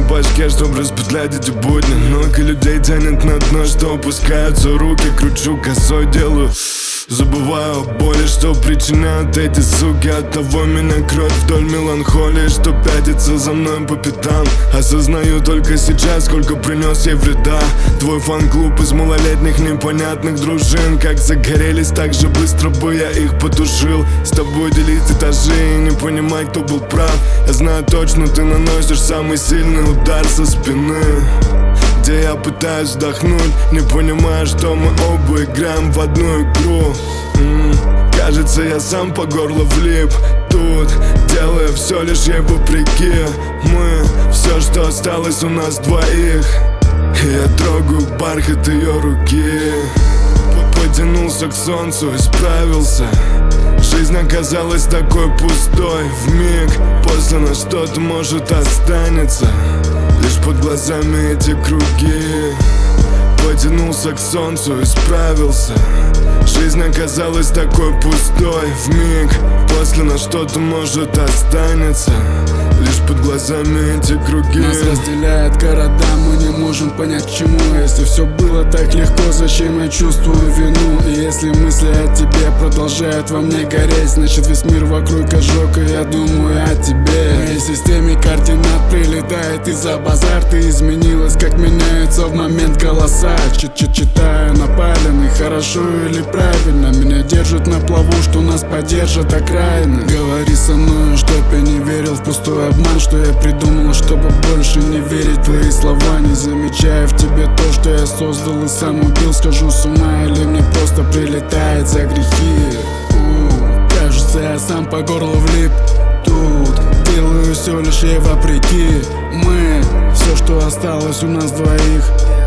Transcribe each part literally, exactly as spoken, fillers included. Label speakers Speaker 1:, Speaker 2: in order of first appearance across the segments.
Speaker 1: башке, чтоб распетлять эти будни. Много людей тянет на дно, что опускаются руки. Кручу косой, делаю, забываю о боли, что причиняют эти суки. От того меня кровь вдоль меланхолии, что пятится за мной по пятам. Осознаю только сейчас, сколько принес ей вреда. Твой фан-клуб из малолетних непонятных дружин. Как загорелись, так же быстро бы я их потушил. С тобой делить этажи и не понимать, кто был прав. Я знаю точно, ты наносишь самый сильный удар со спины, где я пытаюсь вдохнуть, не понимая, что мы оба играем в одну игру. М-м, Кажется, я сам по горло влип тут, делая все лишь ей вопреки. Мы, все, что осталось у нас двоих. И я трогаю бархат ее руки. Потянулся к солнцу и справился. Жизнь оказалась такой пустой вмиг. После нас что-то, может, останется. Лишь под глазами эти круги. Потянулся к солнцу и справился. Жизнь оказалась такой пустой вмиг. После нас что-то, может, останется. Лишь под глазами эти круги.
Speaker 2: Нас разделяет города, мы не можем понять к чему. Если все было так легко, зачем я чувствую вину? И если мысли о тебе продолжают во мне гореть, значит весь мир вокруг ожог, и я думаю о тебе. В моей системе координат прилетает из-за базар. Ты изменилась, как меняются в момент голоса. Чит-чит-читаю напален, и хорошо или правильно. Меня держат на плаву, что нас поддержат окраины. Говори со мной, чтоб я не верил в пустой обман, что я придумал, чтобы больше не верить в твои слова. Не замечая в тебе то, что я создал и сам убил. Схожу с ума или мне просто прилетает за грехи. У, Кажется, я сам по горло влип тут, делаю все лишь ей вопреки. Мы, все, что осталось у нас двоих.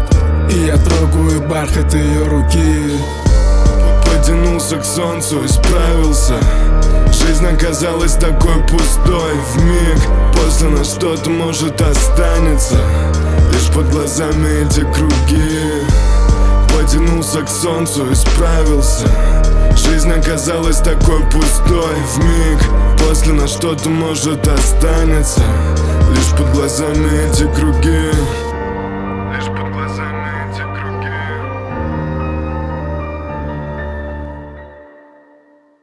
Speaker 2: И я трогаю бархат ее руки.
Speaker 1: Потянулся к солнцу и справился. Жизнь оказалась такой пустой вмиг. После нас что-то, может, останется. Лишь под глазами эти круги. Потянулся к солнцу и справился. Жизнь оказалась такой пустой вмиг. После нас что-то, может, останется. Лишь под глазами эти круги.